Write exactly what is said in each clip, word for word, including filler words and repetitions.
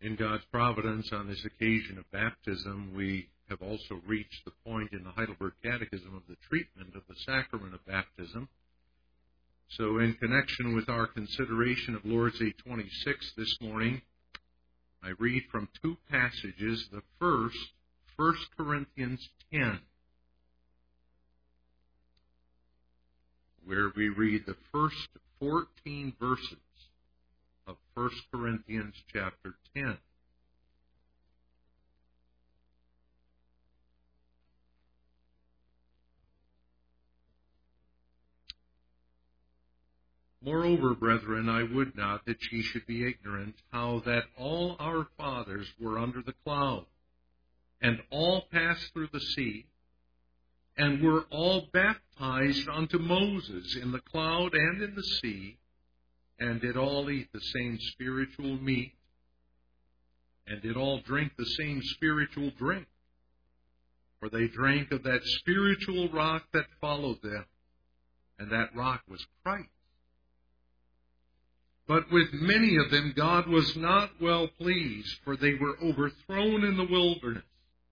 In God's providence, on this occasion of baptism, we have also reached the point in the Heidelberg Catechism of the treatment of the sacrament of baptism. So in connection with our consideration of Lord's Day twenty-six this morning, I read from two passages. The first, First Corinthians ten, where we read the first fourteen verses of First Corinthians chapter ten. Moreover, brethren, I would not that ye should be ignorant how that all our fathers were under the cloud, and all passed through the sea, and were all baptized unto Moses in the cloud and in the sea, and did all eat the same spiritual meat, and did all drink the same spiritual drink. For they drank of that spiritual rock that followed them, and that rock was Christ. But with many of them God was not well pleased, for they were overthrown in the wilderness.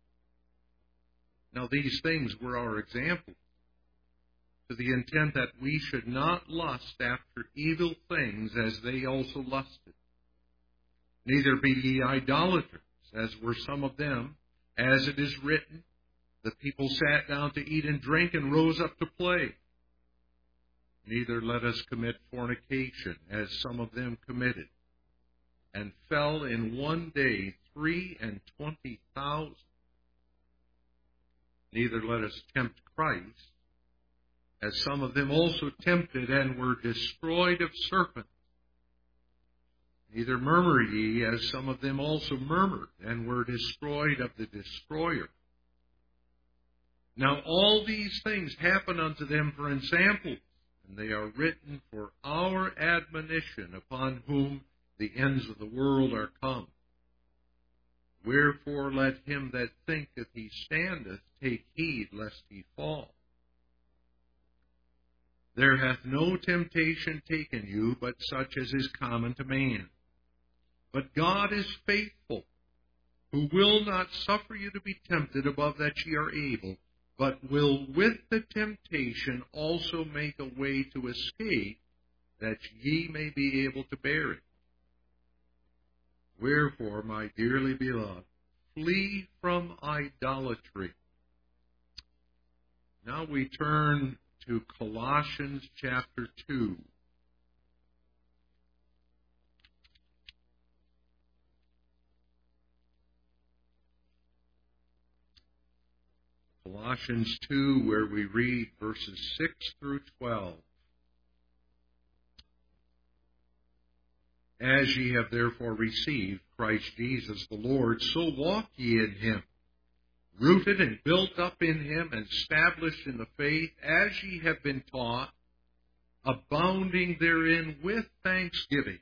Now these things were our example, to the intent that we should not lust after evil things as they also lusted. Neither be ye idolaters, as were some of them, as it is written, the people sat down to eat and drink and rose up to play. Neither let us commit fornication, as some of them committed, and fell in one day three and twenty thousand. Neither let us tempt Christ, as some of them also tempted and were destroyed of serpents. Neither murmur ye, as some of them also murmured and were destroyed of the destroyer. Now all these things happen unto them for ensamples, and they are written for our admonition, upon whom the ends of the world are come. Wherefore let him that thinketh he standeth take heed lest he fall. There hath no temptation taken you, but such as is common to man. But God is faithful, who will not suffer you to be tempted above that ye are able, but will with the temptation also make a way to escape, that ye may be able to bear it. Wherefore, my dearly beloved, flee from idolatry. Now we turn to Colossians chapter two. Colossians two, where we read verses six through twelve. As ye have therefore received Christ Jesus the Lord, so walk ye in him, rooted and built up in him, and established in the faith, as ye have been taught, abounding therein with thanksgiving.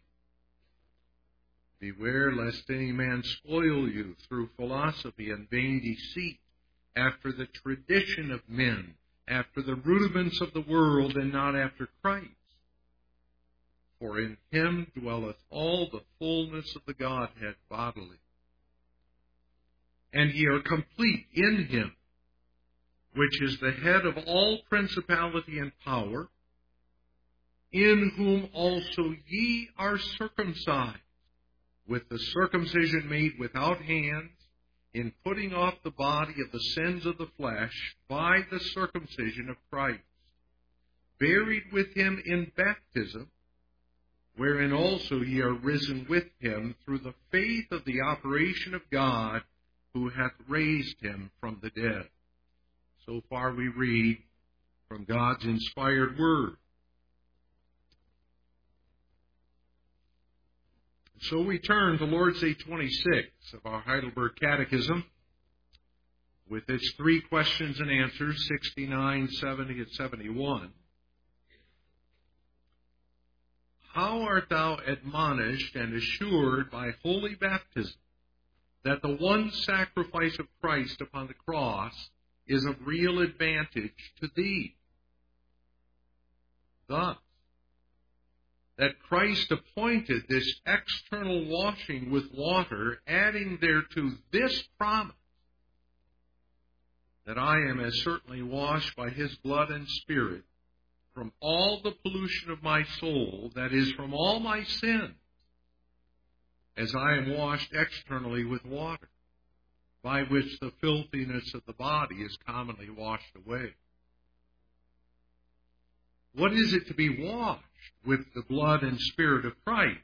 Beware lest any man spoil you through philosophy and vain deceit, after the tradition of men, after the rudiments of the world, and not after Christ. For in him dwelleth all the fullness of the Godhead bodily. And ye are complete in him, which is the head of all principality and power, in whom also ye are circumcised, with the circumcision made without hands, in putting off the body of the sins of the flesh by the circumcision of Christ, buried with him in baptism, wherein also ye are risen with him through the faith of the operation of God, who hath raised him from the dead. So far we read from God's inspired word. So we turn to Lord's Day twenty-six of our Heidelberg Catechism, with its three questions and answers, sixty-nine, seventy, and seventy-one. How art thou admonished and assured by holy baptism that the one sacrifice of Christ upon the cross is of real advantage to thee? Thus, that Christ appointed this external washing with water, adding thereto this promise, that I am as certainly washed by his blood and Spirit from all the pollution of my soul, that is, from all my sins, as I am washed externally with water, by which the filthiness of the body is commonly washed away. What is it to be washed with the blood and Spirit of Christ?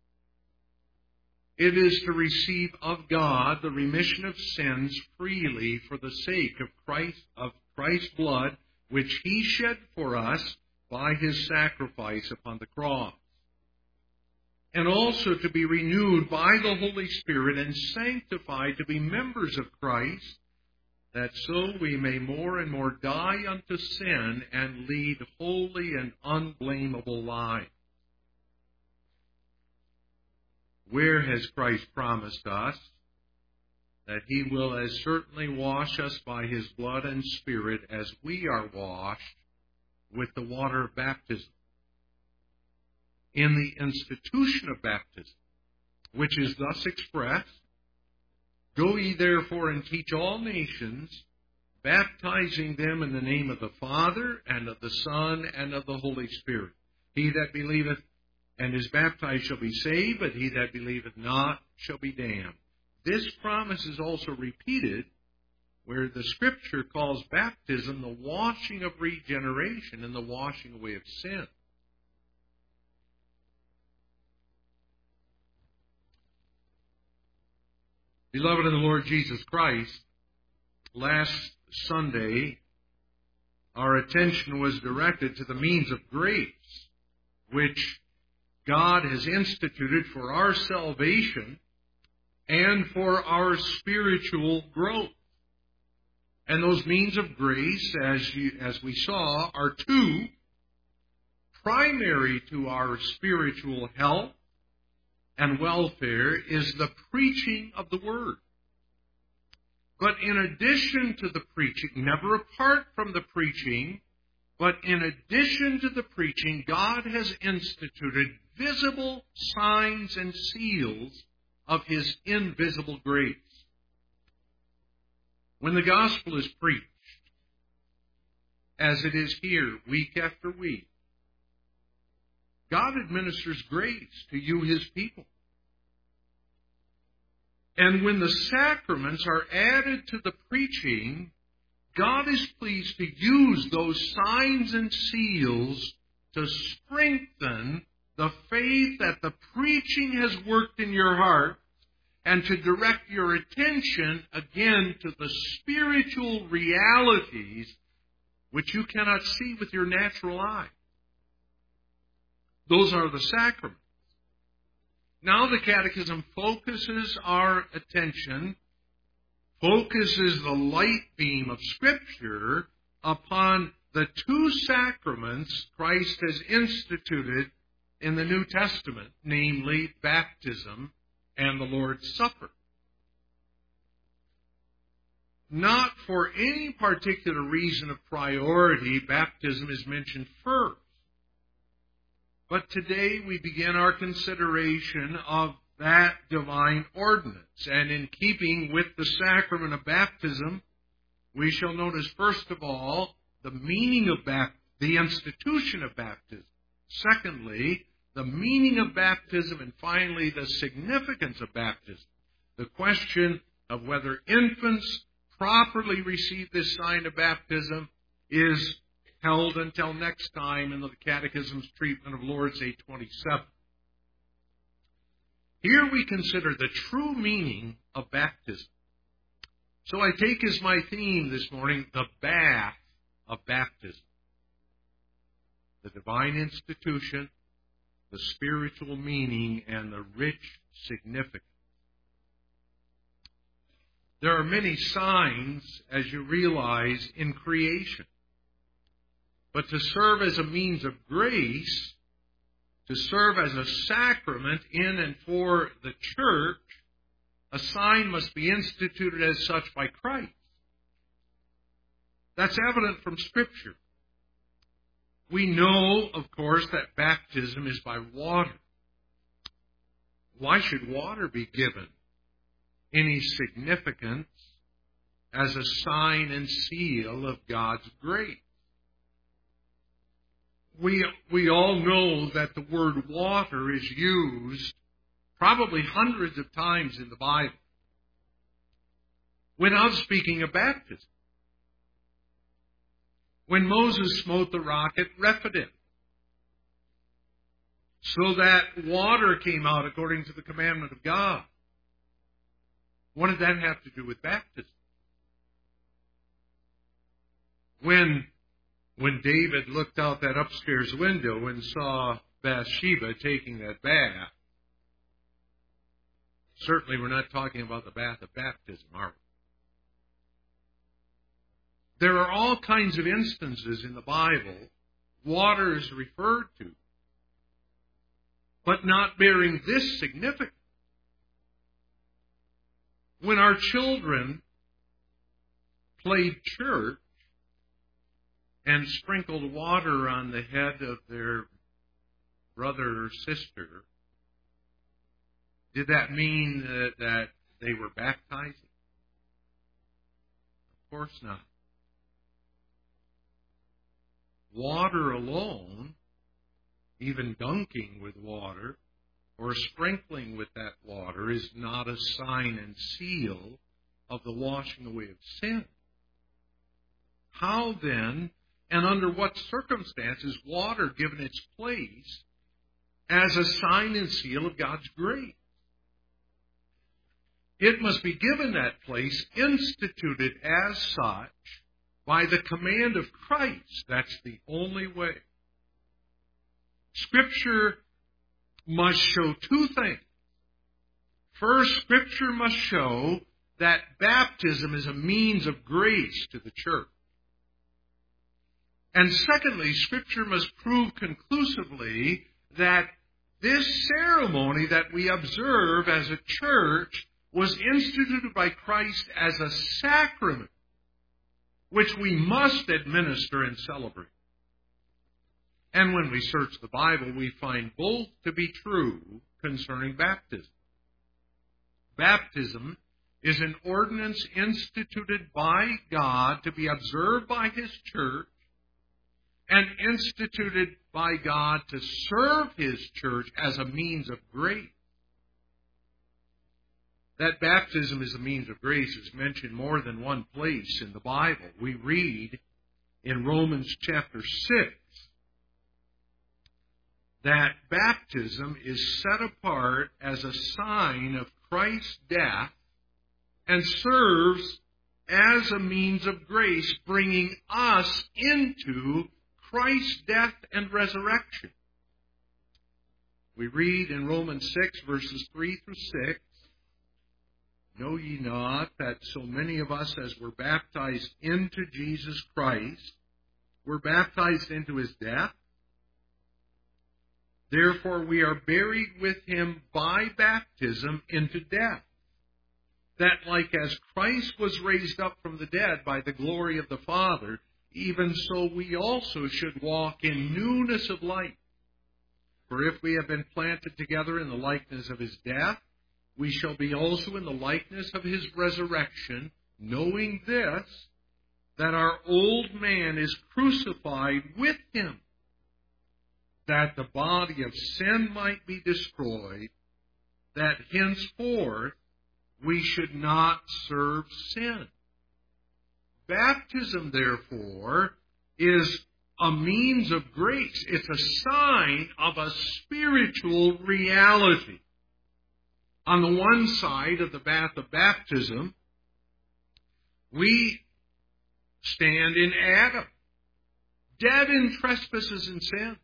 It is to receive of God the remission of sins freely for the sake of Christ, of Christ's blood, which he shed for us by his sacrifice upon the cross. And also to be renewed by the Holy Spirit and sanctified to be members of Christ, that so we may more and more die unto sin and lead holy and unblameable lives. Where has Christ promised us that he will as certainly wash us by his blood and Spirit as we are washed with the water of baptism? In the institution of baptism, which is thus expressed, Go ye therefore and teach all nations, baptizing them in the name of the Father, and of the Son, and of the Holy Spirit. He that believeth and is baptized shall be saved, but he that believeth not shall be damned. This promise is also repeated where the Scripture calls baptism the washing of regeneration and the washing away of sin. Beloved in the Lord Jesus Christ, last Sunday, our attention was directed to the means of grace, which God has instituted for our salvation and for our spiritual growth. And those means of grace, as you, as we saw, are two: primary to our spiritual health and welfare is the preaching of the Word. But in addition to the preaching, never apart from the preaching, but in addition to the preaching, God has instituted visible signs and seals of his invisible grace. When the gospel is preached, as it is here week after week, God administers grace to you, his people. And when the sacraments are added to the preaching, God is pleased to use those signs and seals to strengthen the faith that the preaching has worked in your heart, and to direct your attention again to the spiritual realities which you cannot see with your natural eye. Those are the sacraments. Now the Catechism focuses our attention, focuses the light beam of Scripture upon the two sacraments Christ has instituted in the New Testament, namely baptism and the Lord's Supper. Not for any particular reason of priority, baptism is mentioned first. But today we begin our consideration of that divine ordinance. And in keeping with the sacrament of baptism, we shall notice first of all the meaning of baptism, the institution of baptism. Secondly, the meaning of baptism, and finally the significance of baptism. The question of whether infants properly receive this sign of baptism is held until next time in the Catechism's treatment of Lord's Day twenty-seven. Here we consider the true meaning of baptism. So I take as my theme this morning the bath of baptism. The divine institution, the spiritual meaning, and the rich significance. There are many signs, as you realize, in creation. But to serve as a means of grace, to serve as a sacrament in and for the church, a sign must be instituted as such by Christ. That's evident from Scripture. We know, of course, that baptism is by water. Why should water be given any significance as a sign and seal of God's grace? We, we all know that the word water is used probably hundreds of times in the Bible without speaking of baptism. When Moses smote the rock at Rephidim, so that water came out according to the commandment of God, what did that have to do with baptism? When, when David looked out that upstairs window and saw Bathsheba taking that bath, certainly we're not talking about the bath of baptism, are we? There are all kinds of instances in the Bible water is referred to, but not bearing this significance. When our children played church and sprinkled water on the head of their brother or sister, did that mean that, that they were baptizing? Of course not. Water alone, even dunking with water or sprinkling with that water, is not a sign and seal of the washing away of sin. How then, and under what circumstances, water given its place as a sign and seal of God's grace? It must be given that place, instituted as such, by the command of Christ. That's the only way. Scripture must show two things. First, Scripture must show that baptism is a means of grace to the church. And secondly, Scripture must prove conclusively that this ceremony that we observe as a church was instituted by Christ as a sacrament, which we must administer and celebrate. And when we search the Bible, we find both to be true concerning baptism. Baptism is an ordinance instituted by God to be observed by His church and instituted by God to serve His church as a means of grace. That baptism is a means of grace is mentioned more than one place in the Bible. We read in Romans chapter six that baptism is set apart as a sign of Christ's death and serves as a means of grace, bringing us into Christ's death and resurrection. We read in Romans six, verses three through six, "Know ye not that so many of us as were baptized into Jesus Christ were baptized into His death? Therefore we are buried with Him by baptism into death, that like as Christ was raised up from the dead by the glory of the Father, even so we also should walk in newness of life. For if we have been planted together in the likeness of His death, we shall be also in the likeness of His resurrection, knowing this, that our old man is crucified with Him, that the body of sin might be destroyed, that henceforth we should not serve sin." Baptism, therefore, is a means of grace. It's a sign of a spiritual reality. On the one side of the bath of baptism, we stand in Adam, dead in trespasses and sin.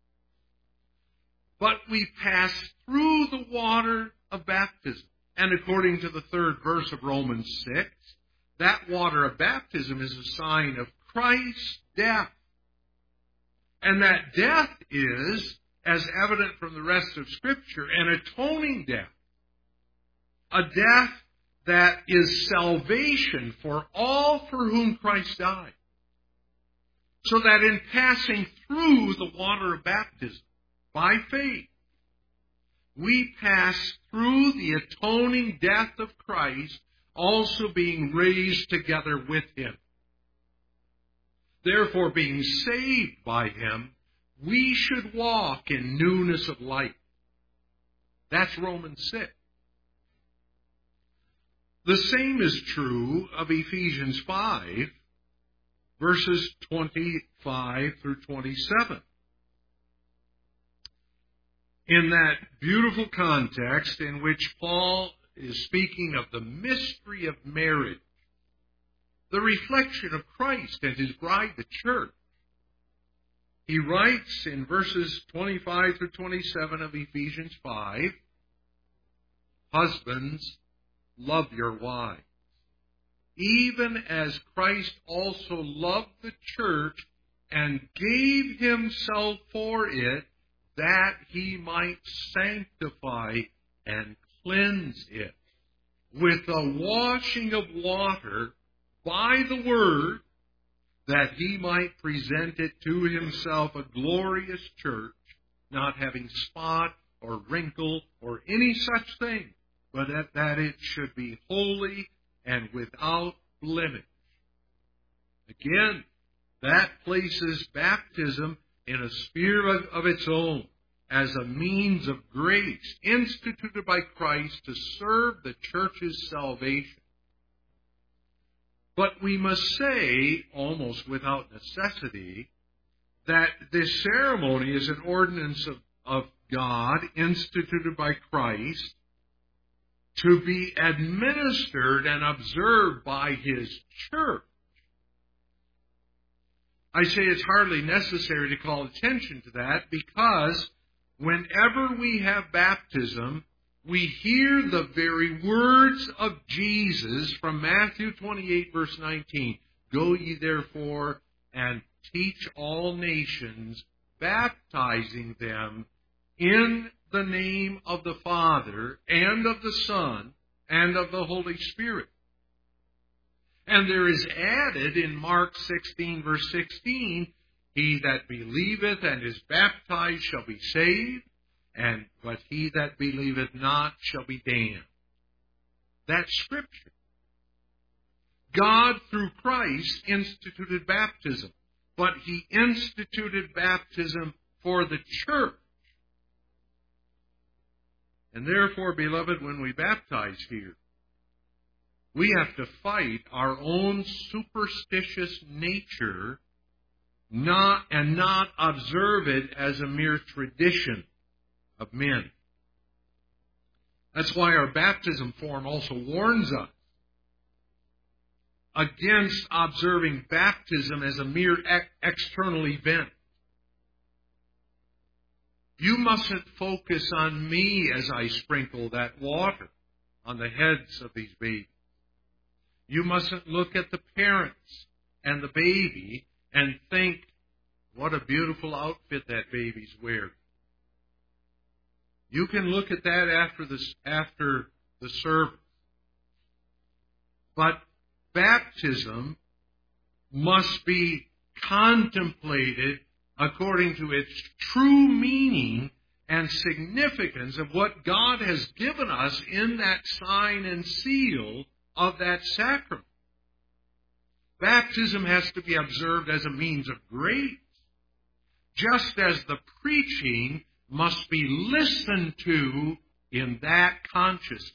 But we pass through the water of baptism. And according to the third verse of Romans six, that water of baptism is a sign of Christ's death. And that death is, as evident from the rest of Scripture, an atoning death. A death that is salvation for all for whom Christ died. So that in passing through the water of baptism, by faith, we pass through the atoning death of Christ, also being raised together with Him. Therefore, being saved by Him, we should walk in newness of life. That's Romans six. The same is true of Ephesians five, verses twenty-five through twenty-seven. In that beautiful context in which Paul is speaking of the mystery of marriage, the reflection of Christ and His bride, the church, he writes in verses twenty-five through twenty-seven of Ephesians five, "Husbands, love your wives, even as Christ also loved the church and gave Himself for it, that He might sanctify and cleanse it with the washing of water by the Word, that He might present it to Himself a glorious church, not having spot or wrinkle or any such thing, but that, that it should be holy and without blemish." Again, that places baptism in a sphere of, of its own, as a means of grace instituted by Christ to serve the church's salvation. But we must say, almost without necessity, that this ceremony is an ordinance of, of God instituted by Christ to be administered and observed by His church. I say it's hardly necessary to call attention to that, because whenever we have baptism, we hear the very words of Jesus from Matthew twenty-eight, verse nineteen. "Go ye therefore and teach all nations, baptizing them in the name of the Father and of the Son and of the Holy Spirit." And there is added in Mark sixteen, verse sixteen, "He that believeth and is baptized shall be saved, and but he that believeth not shall be damned." That's Scripture. God, through Christ, instituted baptism, but He instituted baptism for the church. And therefore, beloved, when we baptize here, we have to fight our own superstitious nature, not and not observe it as a mere tradition of men. That's why our baptism form also warns us against observing baptism as a mere ex- external event. You mustn't focus on me as I sprinkle that water on the heads of these babies. You mustn't look at the parents and the baby and think, what a beautiful outfit that baby's wearing. You can look at that after the, after the service. But baptism must be contemplated according to its true meaning and significance of what God has given us in that sign and seal of that sacrament. Baptism has to be observed as a means of grace, just as the preaching must be listened to in that consciousness.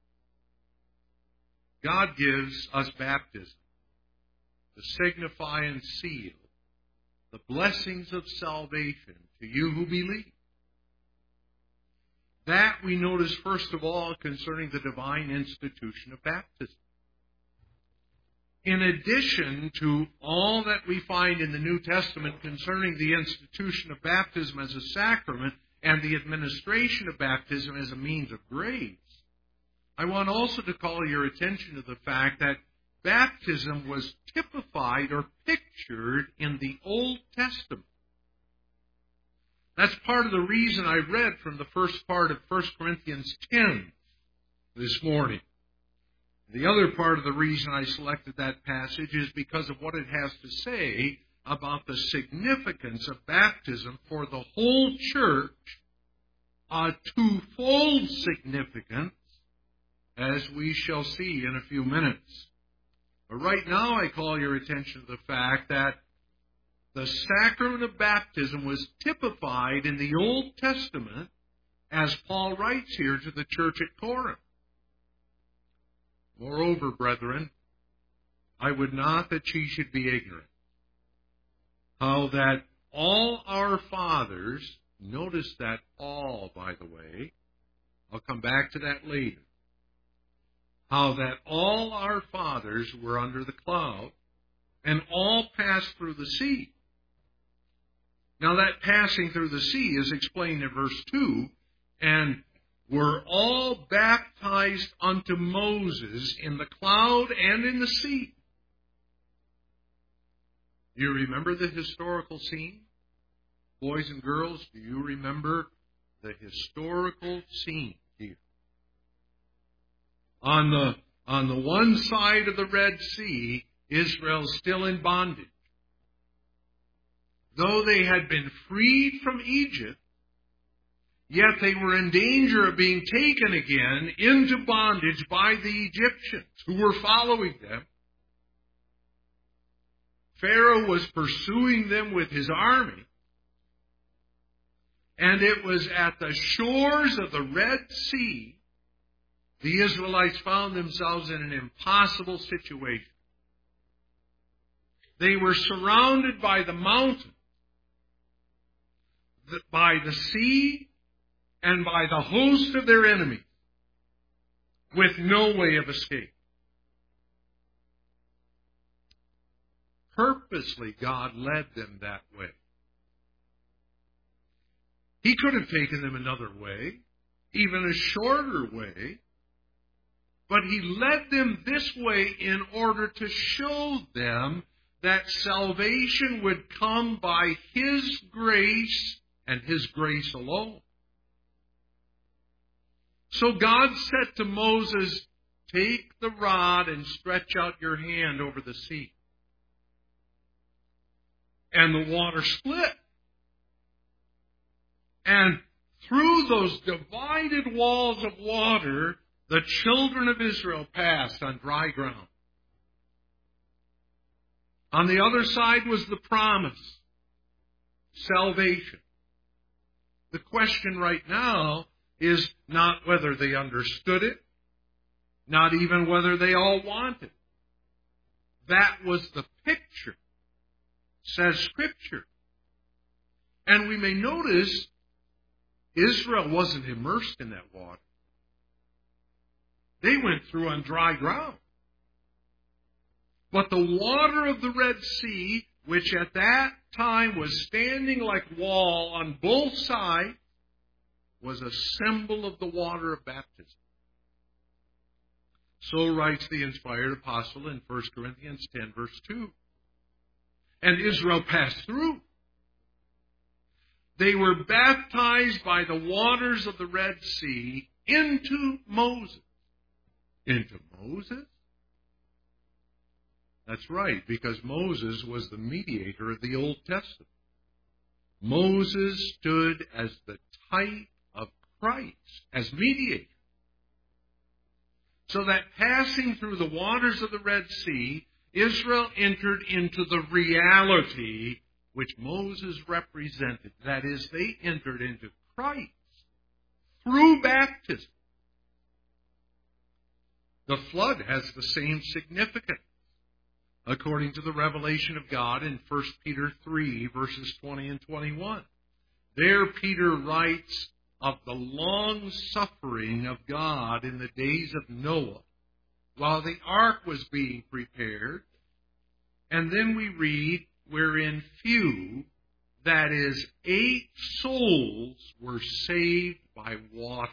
God gives us baptism to signify and seal the blessings of salvation to you who believe. That we notice first of all concerning the divine institution of baptism. In addition to all that we find in the New Testament concerning the institution of baptism as a sacrament and the administration of baptism as a means of grace, I want also to call your attention to the fact that baptism was typified or pictured in the Old Testament. That's part of the reason I read from the first part of First Corinthians ten this morning. The other part of the reason I selected that passage is because of what it has to say about the significance of baptism for the whole church, a twofold significance, as we shall see in a few minutes. But right now I call your attention to the fact that the sacrament of baptism was typified in the Old Testament, as Paul writes here to the church at Corinth. Moreover, brethren, I would not that ye should be ignorant, how that all our fathers, notice that all, by the way, I'll come back to that later, how that all our fathers were under the cloud, and all passed through the sea. Now that passing through the sea is explained in verse two, and were all baptized unto Moses in the cloud and in the sea. Do you remember the historical scene? Boys and girls, do you remember the historical scene here? On the, on the one side of the Red Sea, Israel's still in bondage. Though they had been freed from Egypt, yet they were in danger of being taken again into bondage by the Egyptians who were following them. Pharaoh was pursuing them with his army. And it was at the shores of the Red Sea the Israelites found themselves in an impossible situation. They were surrounded by the mountain, by the sea, and by the host of their enemies, with no way of escape. Purposely, God led them that way. He could have taken them another way, even a shorter way, but He led them this way in order to show them that salvation would come by His grace and His grace alone. So God said to Moses, "Take the rod and stretch out your hand over the sea." And the water split. And through those divided walls of water, the children of Israel passed on dry ground. On the other side was the promise, salvation. The question right now is not whether they understood it, not even whether they all wanted. That was the picture, says Scripture. And we may notice Israel wasn't immersed in that water. They went through on dry ground. But the water of the Red Sea, which at that time was standing like wall on both sides, was a symbol of the water of baptism. So writes the inspired apostle in First Corinthians ten, verse two. And Israel passed through. They were baptized by the waters of the Red Sea into Moses. Into Moses? That's right, because Moses was the mediator of the Old Testament. Moses stood as the type of Christ, as mediator. So that passing through the waters of the Red Sea, Israel entered into the reality which Moses represented. That is, they entered into Christ through baptism. The flood has the same significance, according to the revelation of God in First Peter three, verses twenty and twenty-one. There Peter writes of the long suffering of God in the days of Noah, while the ark was being prepared. And then we read, wherein few, that is, eight souls, were saved by water.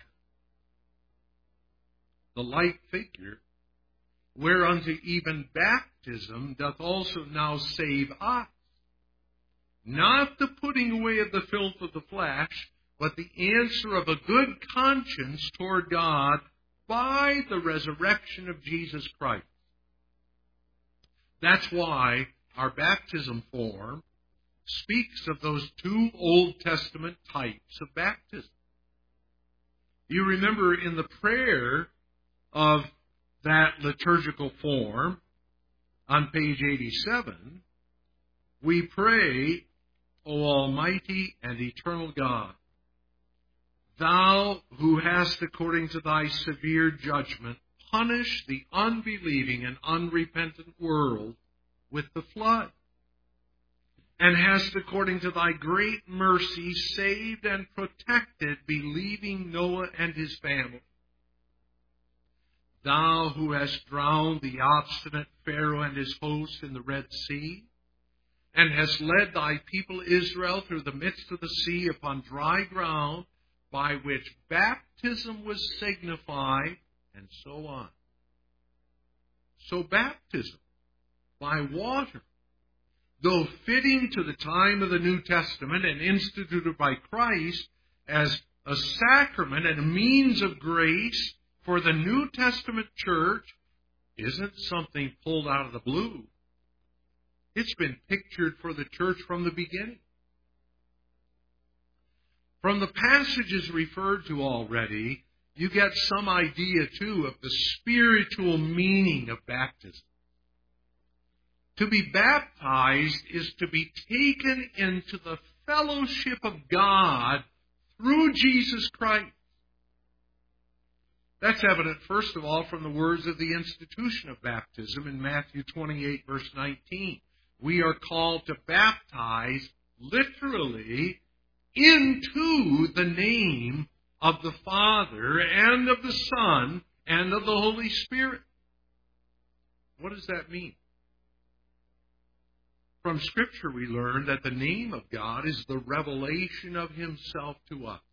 The like figure, whereunto even baptism doth also now save us, not the putting away of the filth of the flesh, but the answer of a good conscience toward God by the resurrection of Jesus Christ. That's why our baptism form speaks of those two Old Testament types of baptism. You remember in the prayer of that liturgical form on page eighty-seven, we pray, O Almighty and eternal God, Thou who hast, according to Thy severe judgment, punished the unbelieving and unrepentant world with the flood, and hast, according to Thy great mercy, saved and protected believing Noah and his family. Thou who hast drowned the obstinate Pharaoh and his host in the Red Sea, and hast led Thy people Israel through the midst of the sea upon dry ground, by which baptism was signified, and so on. So baptism by water, though fitting to the time of the New Testament and instituted by Christ as a sacrament and a means of grace for the New Testament church, isn't something pulled out of the blue. It's been pictured for the church from the beginning. From the passages referred to already, you get some idea, too, of the spiritual meaning of baptism. To be baptized is to be taken into the fellowship of God through Jesus Christ. That's evident, first of all, from the words of the institution of baptism in Matthew twenty-eight, verse nineteen. We are called to baptize, literally, into the name of the Father and of the Son and of the Holy Spirit. What does that mean? From Scripture we learn that the name of God is the revelation of Himself to us.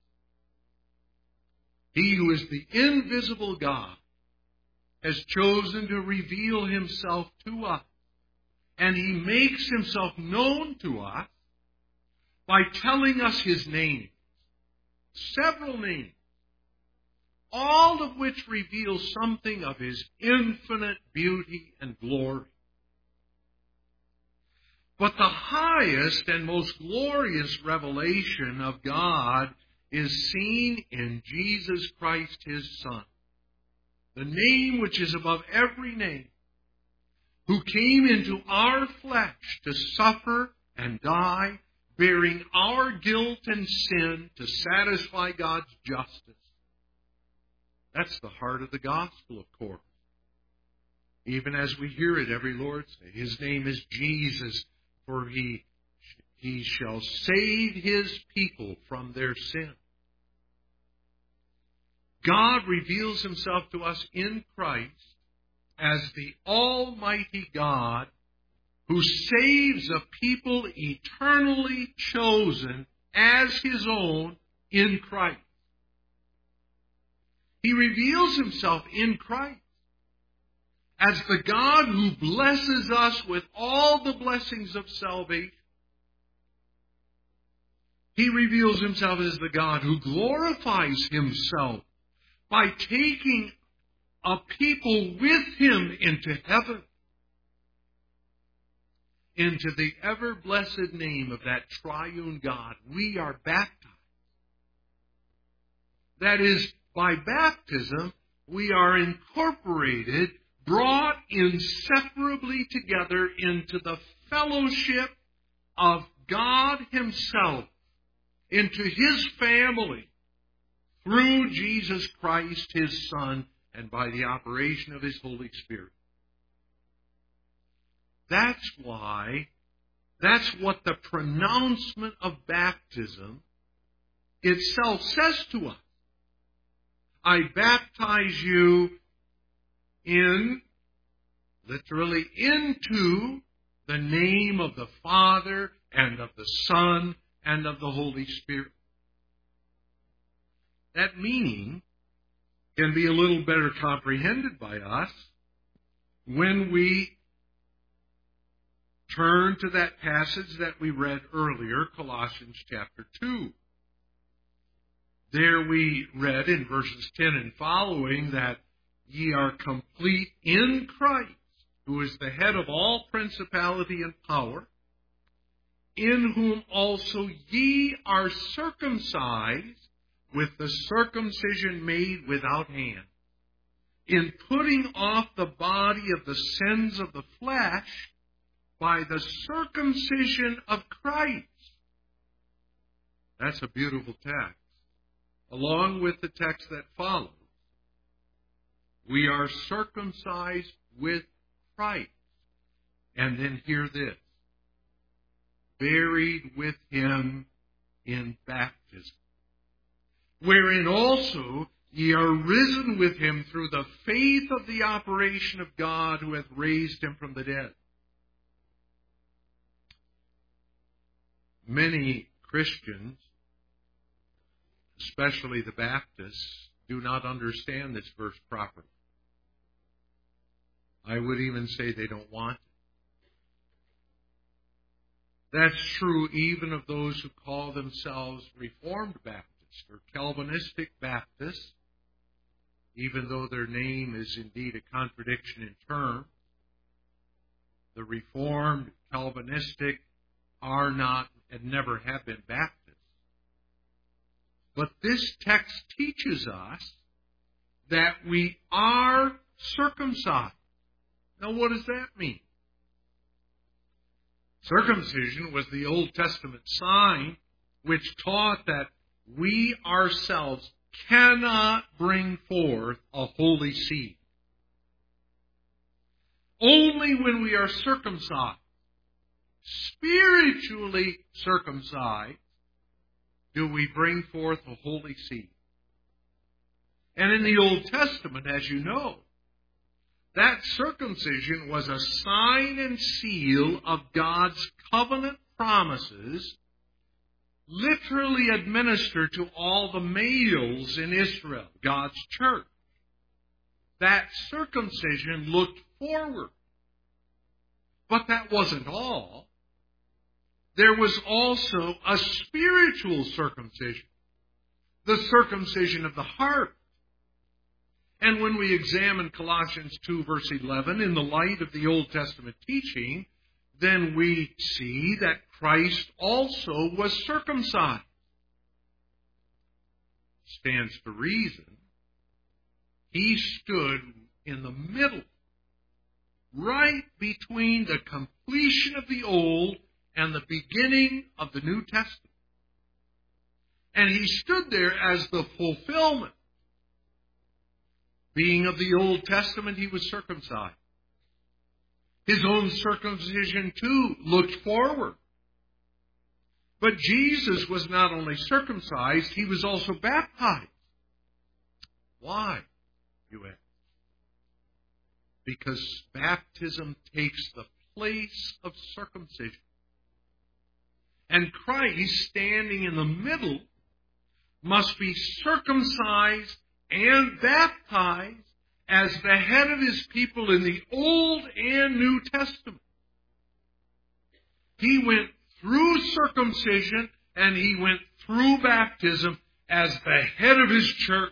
He who is the invisible God has chosen to reveal Himself to us, and He makes Himself known to us by telling us His name. Several names, all of which reveal something of His infinite beauty and glory. But the highest and most glorious revelation of God is seen in Jesus Christ, His Son, the name which is above every name, who came into our flesh to suffer and die, bearing our guilt and sin to satisfy God's justice. That's the heart of the gospel, of course. Even as we hear it every Lord's Day. His name is Jesus, for he, he shall save His people from their sin. God reveals Himself to us in Christ as the Almighty God who saves a people eternally chosen as His own in Christ. He reveals Himself in Christ as the God who blesses us with all the blessings of salvation. He reveals Himself as the God who glorifies Himself by taking a people with Him into heaven, into the ever-blessed name of that triune God. We are baptized. That is, by baptism, we are incorporated, brought inseparably together into the fellowship of God Himself, into His family, through Jesus Christ, His Son, and by the operation of His Holy Spirit. That's why, that's what the pronouncement of baptism itself says to us. I baptize you in, literally into, the name of the Father and of the Son and of the Holy Spirit. That meaning can be a little better comprehended by us when we turn to that passage that we read earlier, Colossians chapter two. There we read in verses ten and following that ye are complete in Christ, who is the head of all principality and power, in whom also ye are circumcised with the circumcision made without hand, in putting off the body of the sins of the flesh by the circumcision of Christ. That's a beautiful text. Along with the text that follows, we are circumcised with Christ. And then hear this: buried with him in baptism, wherein also ye are risen with him through the faith of the operation of God who hath raised him from the dead. Many Christians, especially the Baptists, do not understand this verse properly. I would even say they don't want it. That's true even of those who call themselves Reformed Baptists or Calvinistic Baptists, even though their name is indeed a contradiction in term. The Reformed, Calvinistic are not and never have been Baptists. But this text teaches us that we are circumcised. Now, what does that mean? Circumcision was the Old Testament sign which taught that we ourselves cannot bring forth a holy seed. Only when we are circumcised, spiritually circumcised, do we bring forth a holy seed. And in the Old Testament, as you know, that circumcision was a sign and seal of God's covenant promises, literally administered to all the males in Israel, God's church. That circumcision looked forward. But that wasn't all. There was also a spiritual circumcision, the circumcision of the heart. And when we examine Colossians two, verse eleven, in the light of the Old Testament teaching, then we see that Christ also was circumcised. Stands to reason. He stood in the middle, right between the completion of the Old and the beginning of the New Testament. And he stood there as the fulfillment. Being of the Old Testament, he was circumcised. His own circumcision, too, looked forward. But Jesus was not only circumcised, he was also baptized. Why, you ask? Because baptism takes the place of circumcision. And Christ, standing in the middle, must be circumcised and baptized as the head of his people in the Old and New Testament. He went through circumcision and he went through baptism as the head of his church.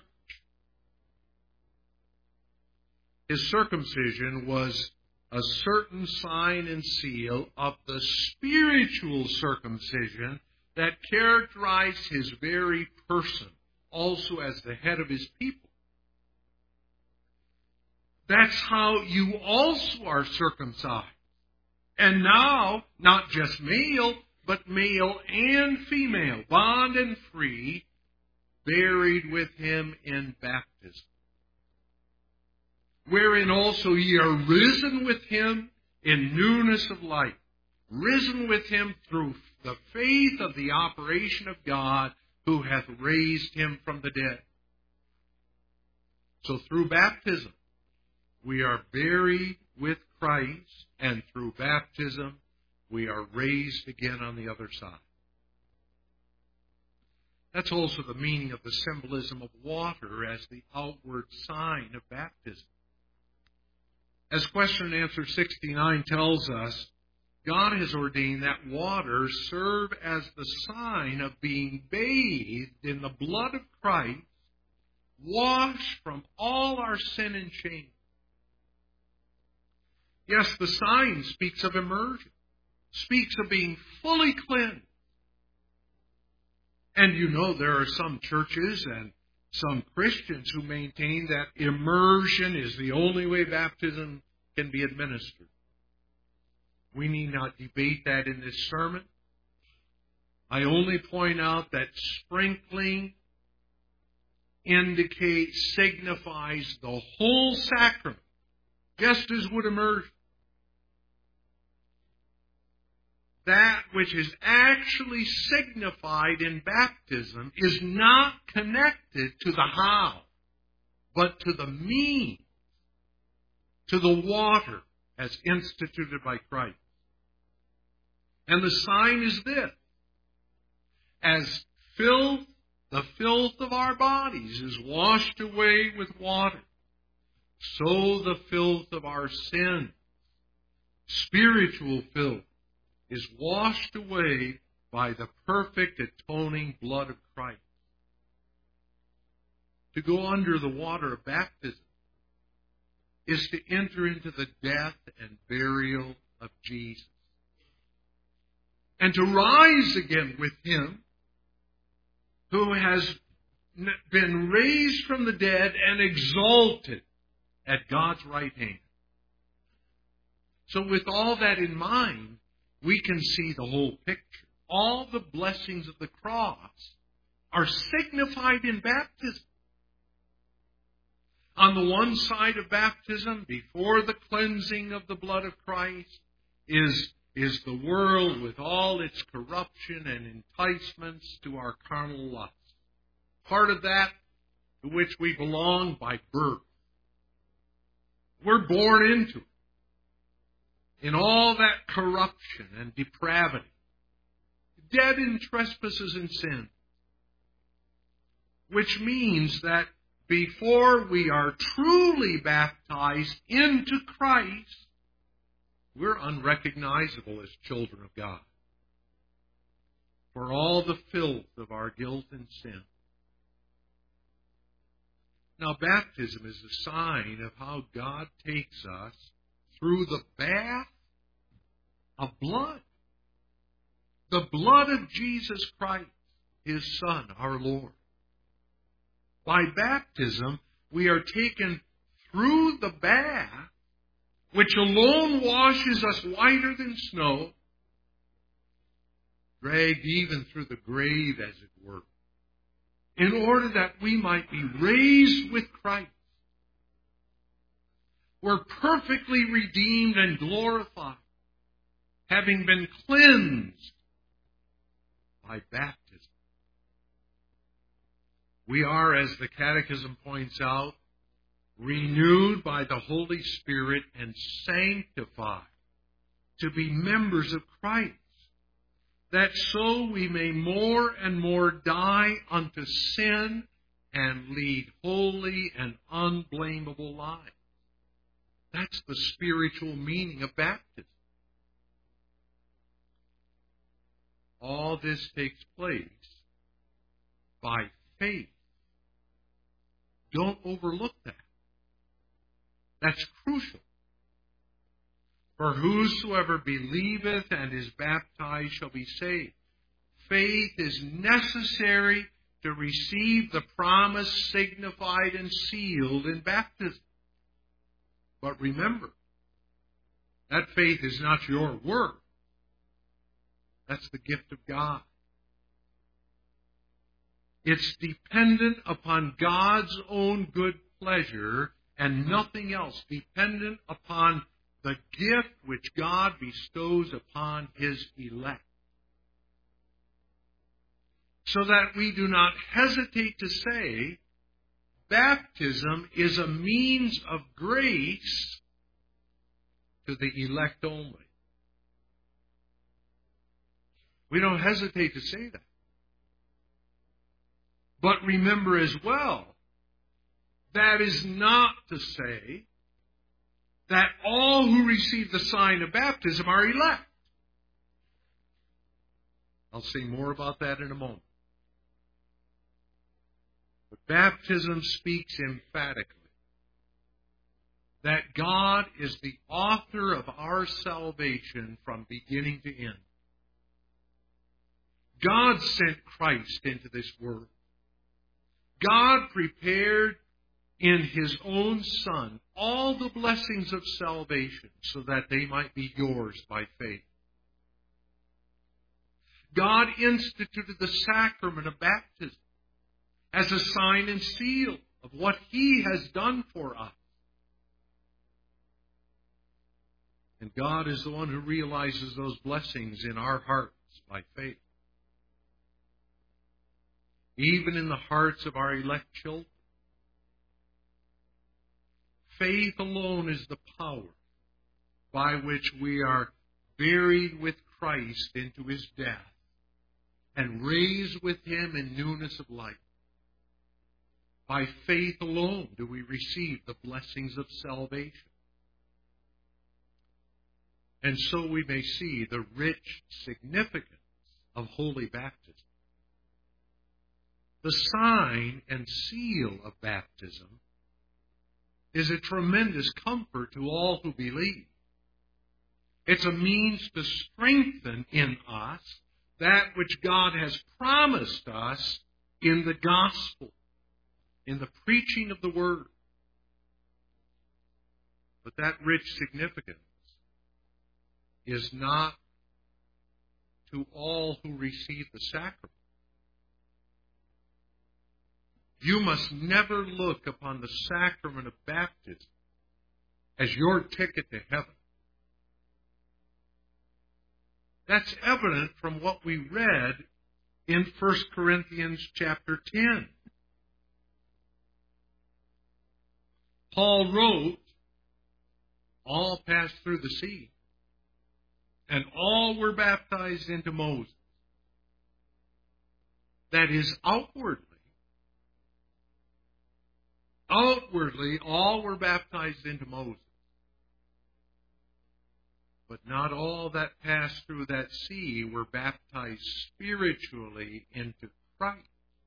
His circumcision was a certain sign and seal of the spiritual circumcision that characterized his very person, also as the head of his people. That's how you also are circumcised. And now, not just male, but male and female, bond and free, buried with him in baptism. Wherein also ye are risen with him in newness of life, risen with him through the faith of the operation of God who hath raised him from the dead. So through baptism, we are buried with Christ, and through baptism, we are raised again on the other side. That's also the meaning of the symbolism of water as the outward sign of baptism. As question and answer sixty-nine tells us, God has ordained that water serve as the sign of being bathed in the blood of Christ, washed from all our sin and shame. Yes, the sign speaks of immersion. speaks of being fully cleansed. And you know there are some churches and some Christians who maintain that immersion is the only way baptism can be administered. We need not debate that in this sermon. I only point out that sprinkling indicates, signifies the whole sacrament, just as would immersion. That which is actually signified in baptism is not connected to the how, but to the means, to the water as instituted by Christ. And the sign is this: as filth, the filth of our bodies is washed away with water, so the filth of our sin, spiritual filth, is washed away by the perfect atoning blood of Christ. To go under the water of baptism is to enter into the death and burial of Jesus, and to rise again with Him who has been raised from the dead and exalted at God's right hand. So with all that in mind, we can see the whole picture. All the blessings of the cross are signified in baptism. On the one side of baptism, before the cleansing of the blood of Christ, is, is the world with all its corruption and enticements to our carnal lusts. Part of that to which we belong by birth. We're born into it. In all that corruption and depravity, dead in trespasses and sin, which means that before we are truly baptized into Christ, we're unrecognizable as children of God for all the filth of our guilt and sin. Now, baptism is a sign of how God takes us through the bath of blood. The blood of Jesus Christ, His Son, our Lord. By baptism, we are taken through the bath, which alone washes us whiter than snow, dragged even through the grave, as it were, in order that we might be raised with Christ. We're perfectly redeemed and glorified, having been cleansed by baptism. We are, as the Catechism points out, renewed by the Holy Spirit and sanctified to be members of Christ, that so we may more and more die unto sin and lead holy and unblameable lives. That's the spiritual meaning of baptism. All this takes place by faith. Don't overlook that. That's crucial. For whosoever believeth and is baptized shall be saved. Faith is necessary to receive the promise signified and sealed in baptism. But remember, that faith is not your work. That's the gift of God. It's dependent upon God's own good pleasure and nothing else. Dependent upon the gift which God bestows upon His elect. So that we do not hesitate to say, baptism is a means of grace to the elect only. We don't hesitate to say that. But remember as well, that is not to say that all who receive the sign of baptism are elect. I'll say more about that in a moment. But baptism speaks emphatically that God is the author of our salvation from beginning to end. God sent Christ into this world. God prepared in His own Son all the blessings of salvation so that they might be yours by faith. God instituted the sacrament of baptism as a sign and seal of what He has done for us. And God is the one who realizes those blessings in our hearts by faith. Even in the hearts of our elect children. Faith alone is the power by which we are buried with Christ into His death and raised with Him in newness of life. By faith alone do we receive the blessings of salvation. And so we may see the rich significance of holy baptism. The sign and seal of baptism is a tremendous comfort to all who believe. It's a means to strengthen in us that which God has promised us in the gospel, in the preaching of the Word. But that rich significance is not to all who receive the sacrament. You must never look upon the sacrament of baptism as your ticket to heaven. That's evident from what we read in First Corinthians chapter ten. Paul wrote, all passed through the sea, and all were baptized into Moses. That is, outwardly. Outwardly, all were baptized into Moses. But not all that passed through that sea were baptized spiritually into Christ.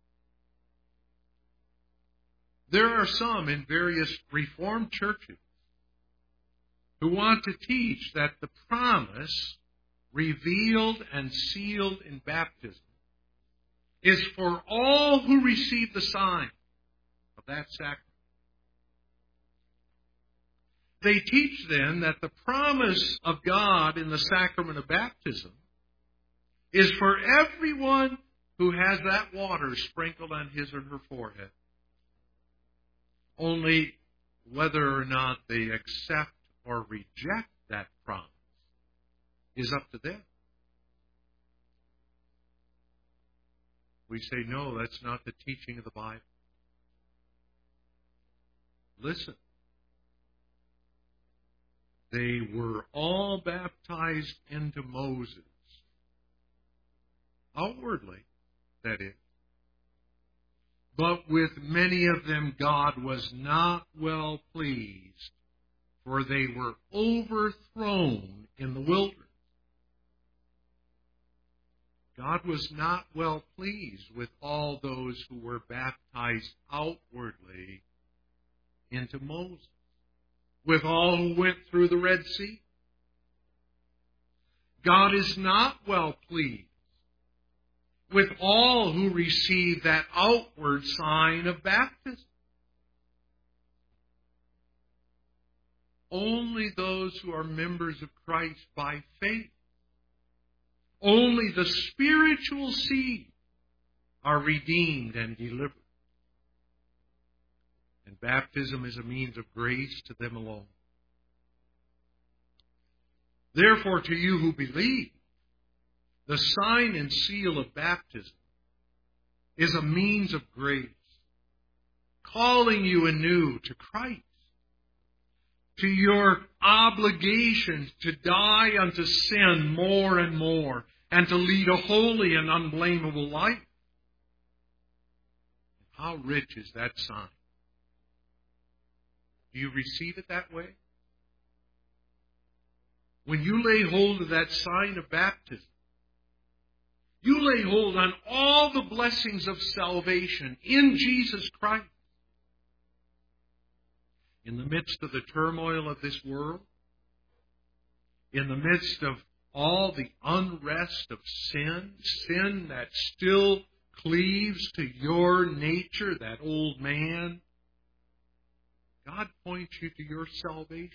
There are some in various Reformed churches who want to teach that the promise revealed and sealed in baptism is for all who receive the sign of that sacrament. They teach then that the promise of God in the sacrament of baptism is for everyone who has that water sprinkled on his or her forehead. Only whether or not they accept or reject that promise is up to them. We say, no, that's not the teaching of the Bible. Listen. They were all baptized into Moses. Outwardly, that is. But with many of them God was not well pleased, for they were overthrown in the wilderness. God was not well pleased with all those who were baptized outwardly into Moses, with all who went through the Red Sea. God is not well pleased with all who receive that outward sign of baptism. Only those who are members of Christ by faith, only the spiritual seed are redeemed and delivered. And baptism is a means of grace to them alone. Therefore, to you who believe, the sign and seal of baptism is a means of grace, calling you anew to Christ, to your obligation to die unto sin more and more, and to lead a holy and unblameable life. How rich is that sign? Do you receive it that way? When you lay hold of that sign of baptism, you lay hold on all the blessings of salvation in Jesus Christ. in the midst of the turmoil of this world, in the midst of all the unrest of sin, sin that still cleaves to your nature, that old man, God points you to your salvation.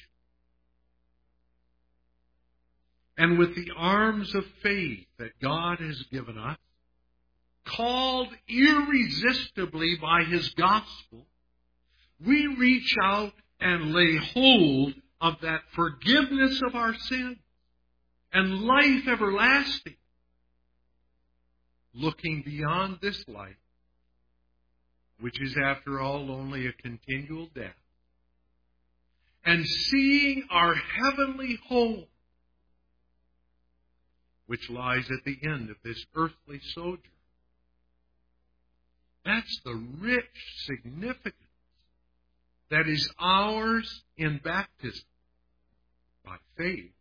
And with the arms of faith that God has given us, called irresistibly by His gospel, we reach out and lay hold of that forgiveness of our sin and life everlasting, looking beyond this life, which is after all only a continual death, and seeing our heavenly home, which lies at the end of this earthly sojourn. That's the rich significance that is ours in baptism by faith.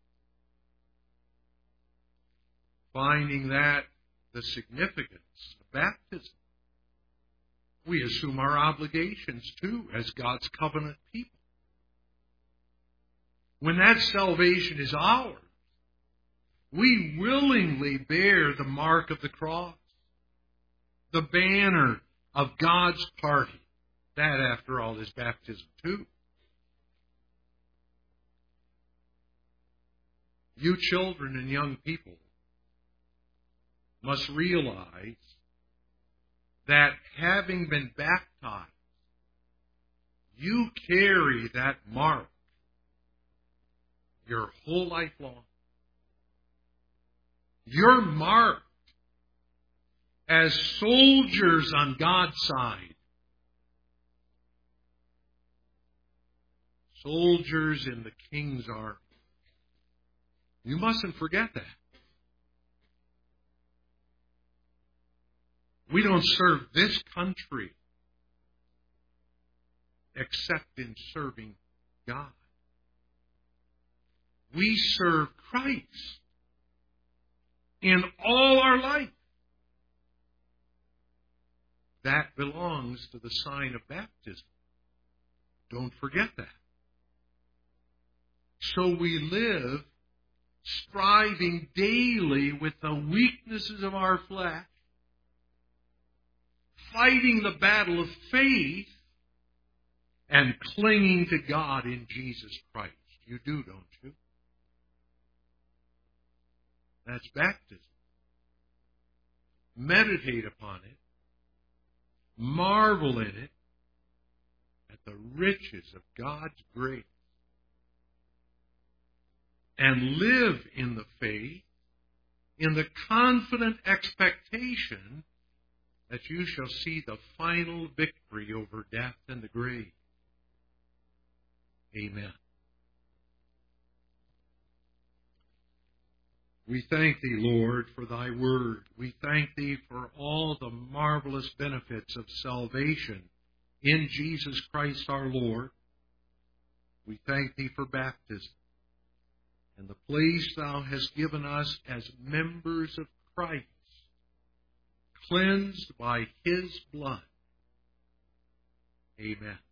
Finding that the significance of baptism, we assume our obligations too as God's covenant people. When that salvation is ours, we willingly bear the mark of the cross, the banner of God's party. That, after all, is baptism too. You children and young people must realize that having been baptized, you carry that mark your whole life long. You're marked as soldiers on God's side. Soldiers in the King's army. You mustn't forget that. We don't serve this country except in serving God. We serve Christ in all our life. That belongs to the sign of baptism. Don't forget that. So we live striving daily with the weaknesses of our flesh, fighting the battle of faith, and clinging to God in Jesus Christ. You do, don't you? That's baptism. Meditate upon it. Marvel in it at the riches of God's grace. And live in the faith, in the confident expectation that you shall see the final victory over death and the grave. Amen. We thank Thee, Lord, for Thy word. We thank Thee for all the marvelous benefits of salvation in Jesus Christ our Lord. We thank Thee for baptism and the place Thou hast given us as members of Christ, cleansed by His blood. Amen.